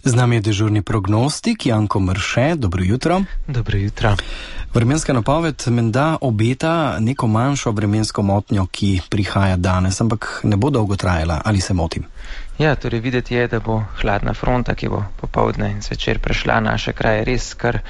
Z nami je dežurni prognostik Janko Mrše. Dobro jutro. Dobro jutro. Vremenska napoved menda obeta neko manjšo vremensko motnjo, ki prihaja danes, ampak ne bo dolgo trajala, ali se motim? Ja, torej videti je, da bo hladna fronta, ki bo popoldne in zvečer prešla naše kraje, res kar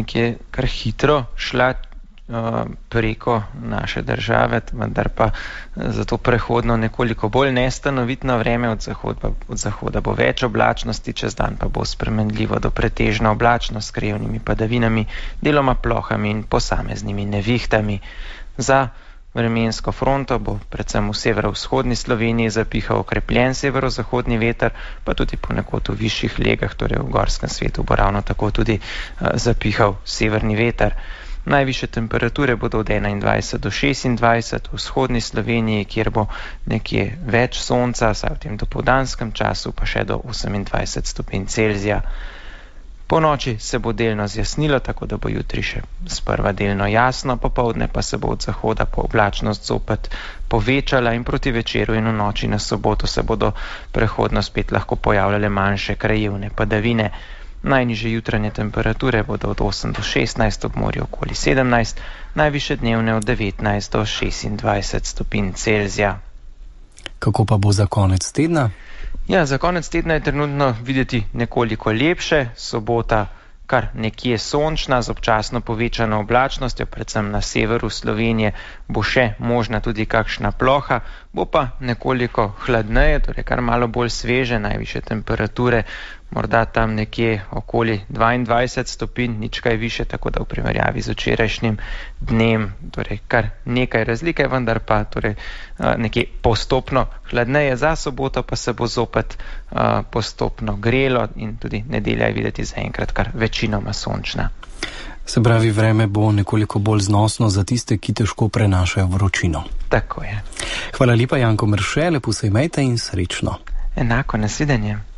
hitro šla preko naše države, vendar pa zato prehodno nekoliko bolj nestanovitno vreme. Od zahoda bo več oblačnosti, čez dan pa bo spremenljivo do pretežno oblačno s krajevnimi padavinami, deloma plohami in posameznimi nevihtami. Za vremensko fronto bo predvsem v severovzhodni Sloveniji zapihal okrepljen severozahodni veter, pa tudi ponekod v višjih legah, torej v gorskem svetu, bo ravno tako tudi zapihal severni veter. Najvišje temperature bodo od 21 do 26 v vzhodni Sloveniji, kjer bo nekje več sonca, saj v tem dopoldanskem času pa še do 28 stopinj Celzija. Po noči se bo delno zjasnilo, tako da bo jutri še sprva delno jasno, popoldne pa se bo od zahoda oblačnost zopet povečala in proti večeru in v noči na soboto se bodo prehodno spet lahko pojavljale manjše krajevne padavine. Najnižje jutranje temperature bodo od 8 do 16, ob morju okoli 17, najviše dnevne od 19 do 26 stopinj Celzija. Kako pa bo za konec tedna? Ja, za konec tedna je trenutno videti nekoliko lepše. Sobota kar nekje sončna z občasno povečano oblačnostjo, predvsem na severu Slovenije bo še možna tudi kakšna ploha, bo pa nekoliko hladneje, torej kar malo bolj sveže, najviše temperature morda tam nekje okoli 22 stopinj, nič kaj više, tako da v primerjavi z včerajšnjim dnem, torej kar nekaj razlike, vendar pa torej nekje postopno hladneje. Za soboto pa se bo zopet postopno grelo in tudi nedelja je videti zaenkrat kar večinoma sončna. Se pravi, vreme bo nekoliko bolj znosno za tiste, ki težko prenašajo vročino. Tako je. Hvala lepa, Janko Mrše, lepo se imejte in srečno. Enako, nasvidenje.